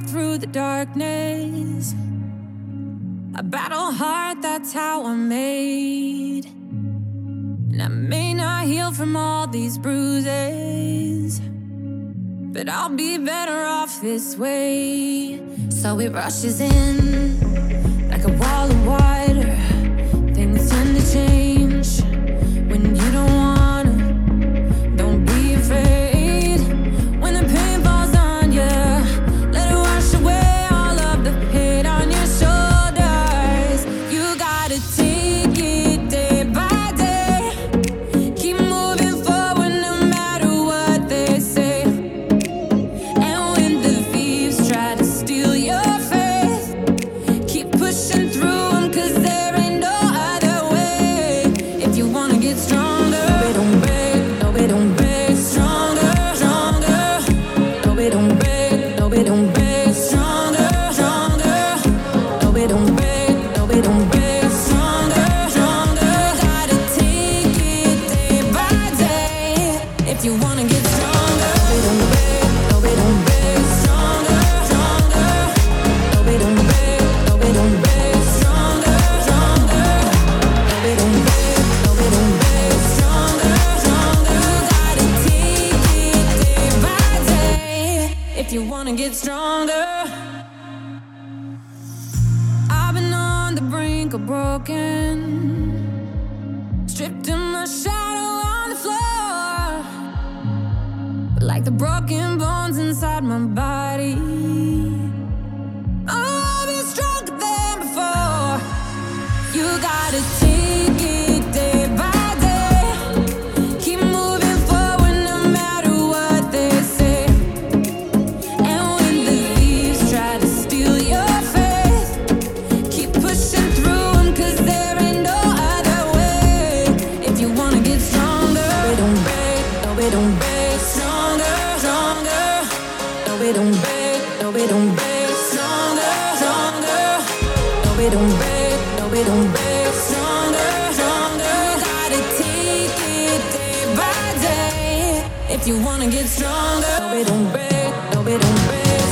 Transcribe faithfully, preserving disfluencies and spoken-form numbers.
through the darkness. I battle hard, that's how I'm made. And I may not heal from all these bruises, but I'll be better off this way. So it rushes in like a wall of water. Things tend to change when you don't wanna. Don't be afraid when the pain falls on you. Let it wash away all of the hate on your shoulders. You gotta take it day by day. Keep moving forward no matter what they say. And when the thieves try to steal your faith, keep pushing through them, cause there ain't no other way. If you wanna get stronger, no, don't break, no, don't break. Stronger, stronger, no, don't break, no, don't break. Stronger, stronger, no, don't break, no, don't break. Stronger, stronger, gotta take it day by day. If you wanna get stronger, no, don't break, no, don't break. Stronger, stronger, no, don't break, no, don't break. Stronger, stronger, no, don't break, no, don't break. Stronger, stronger, gotta take it day by day. If you wanna get stronger. I've been on the brink of broken, stripped in my shadow on the floor, but like the broken bones inside my body, I'll be stronger than before. You gotta take it day by day. Keep moving forward no matter what they say. And when the thieves try to steal your faith, keep pushing through them, cause there ain't no other way. If you wanna get stronger, no, don't break, no, don't break. Stronger, stronger, no, don't break, no, don't break. Stronger, stronger, no, don't break, no, don't break. Stronger, stronger, gotta take it day by day. If you wanna get stronger, no, don't break, no, don't break.